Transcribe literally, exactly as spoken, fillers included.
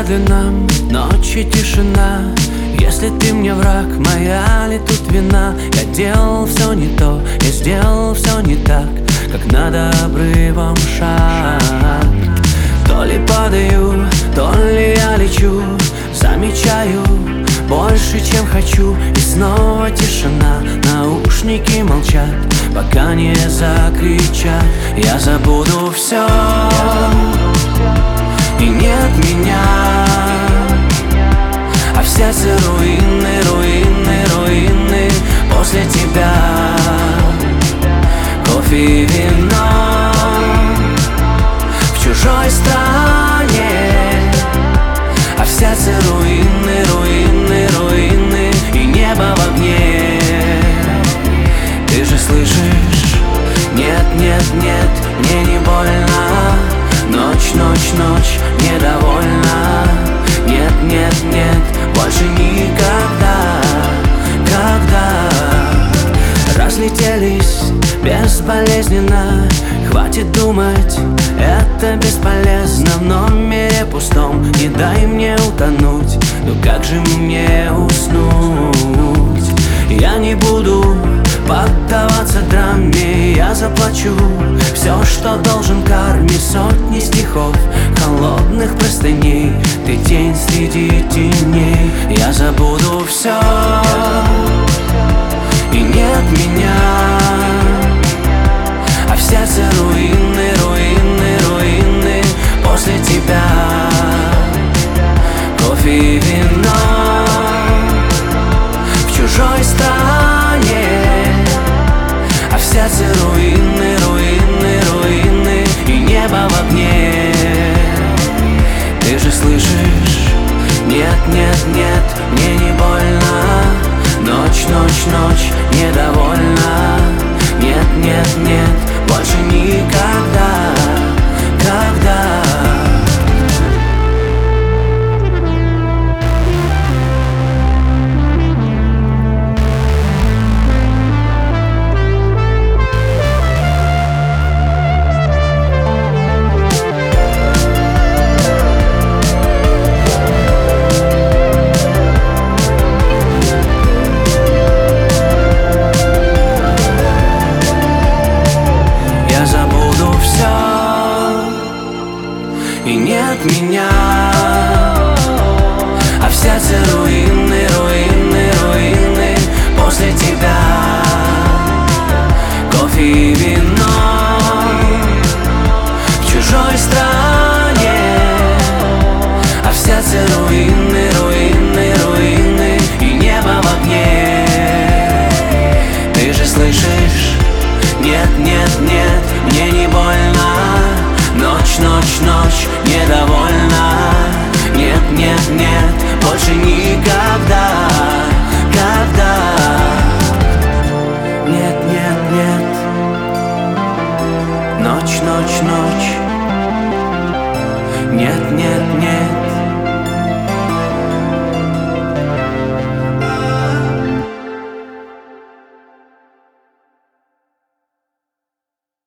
медленно, ночи тишина. Если ты мне враг, моя ли тут вина? Я делал все не то, я сделал все не так, как надо обрывом шаг. То ли падаю, то ли я лечу, замечаю больше, чем хочу. И снова тишина, наушники молчат, пока не закричат. Я забуду все, и нет меня, а в сердце руины, руины, руины. После тебя кофе и вино в чужой стране, а в сердце руины, руины, руины и небо в огне. Ты же слышишь? Нет, нет, нет, мне не больно. Ночь, ночь, ночь, недовольна. Нет, нет, нет, больше никогда, когда разлетелись безболезненно. Хватит думать, это бесполезно. В номере пустом не дай мне утонуть. Ну как же мне уснуть? Я не буду поддаваться драме. Я заплачу все, что должен карме. Сотни стихов, холодных простыней. Ты тень среди теней. Я забуду все, и нет меня, а в сердце руины, руины, руины. После тебя кофе и вино в чужой стране, а в сердце руины, руины, руины и небо в огне. Ты же слышишь? Нет, нет, нет, мне не больно. Ночь, ночь, ночь, недовольна. Нет, нет, нет, больше никогда, когда. И нет меня, а в сердце руины, руины, руины. После тебя кофе и вино в чужой стране, а в сердце руины, руины, руины и небо в огне. Ты же слышишь? Нет, нет, нет, мне не больно. Ночь, ночь, ночь, недовольна. Нет, нет, нет, больше никогда, когда. Нет, нет, нет. Ночь, ночь, ночь. Нет, нет, нет.